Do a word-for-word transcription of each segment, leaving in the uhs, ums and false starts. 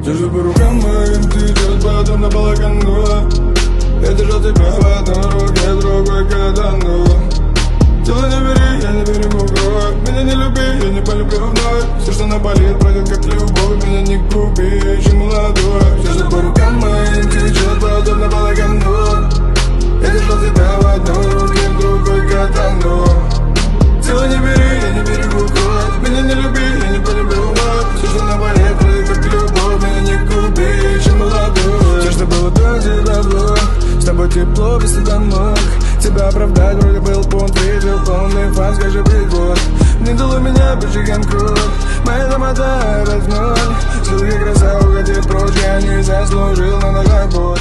Держу по рукам моим, течет потом на балакану. Я держал тебя в одной руке, другой катану. Тело не бери, я не берегу кровь. Меня не люби, я не полюблю вновь. Все, что наболит, пройдет как любовь. Меня не губи, я еще молодой. Держу по рукам моим, течет потом на балакану. Я держал тебя в одной руке, другой катану. Тело не бери, я не берегу кровь. Меня не люби, я не полюблю вновь. Все, что наболит, пройдет как любовь. Меня не губи, я еще молодой. Все, что было до тебя было. С тобой тепло, без тебя мог тебя оправдать, вроде был понт, видел полный фан, скажи прикол. Не дало меня больше круг. Моя домота в ноль. Силы краса уходит прочь, я не заслужил, но нога боль.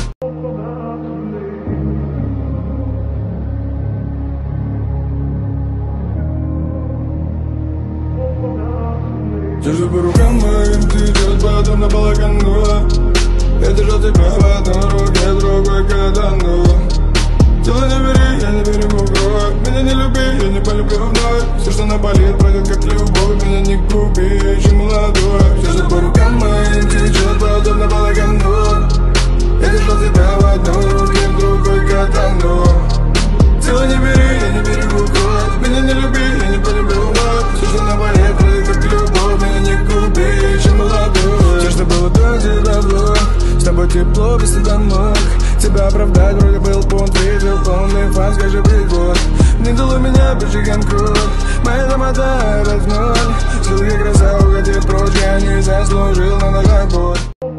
Держу по рукам моим, течет потом на балакану. Я держал тебя в одной руке, другой катану. Тело не бери, я не берегу кровь. Меня не люби, я не полюблю вновь. Все, что наболит, пройдет как любовь. Меня не губи, я еще молодой. Держу по рукам моим, течет потом на балакану. Я держал тебя в одной руке, другой катану. Тело не бери, я не берегу кровь. Меня не люби, я не полюблю вновь. Все, что наболит, пройдет как любовь. Меня не губи, я еще молодой. Все, что было до тебя было. С тобой тепло, без тебя мог тебя оправдать, вроде был понт, видел полный фан, скажи прикол. Не дало меня больше круг. Моя домота в ноль. Силы краса уходит прочь, я не заслужил, но нога боль.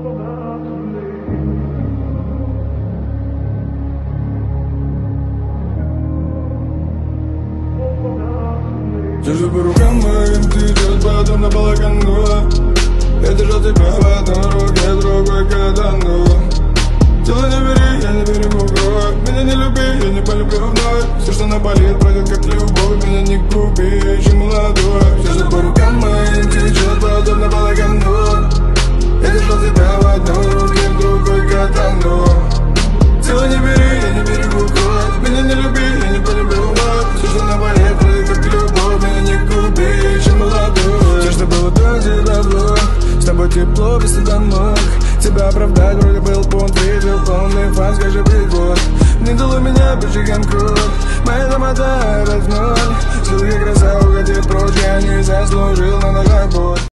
Держу по рукам моим, течет потом на балакану. Я держал тебя в одной руке, другой катану. Тело не бери, я не берегу кровь. Меня не люби, я не полюблю вновь. Все, что наболит, пройдет как любовь. Меня не губи, я еще молодой. Держу по рукам моим, течет потом на балакану. Я держал тебя в одной руке, другой катану. Тело не бери, я не берегу кровь. Меня не люби, я не полюблю вновь. Все, что наболит, пройдет как любовь. Меня не губи, я еще молодой. Все, что было до тебя было. С тобой тепло, без тебя мог тебя оправдать, вроде был понт, видел полный фан, скажи прикол. Не дало меня больше круг. Моя домота в ноль. Силы краса уходит прочь, я не заслужил, но нога боль.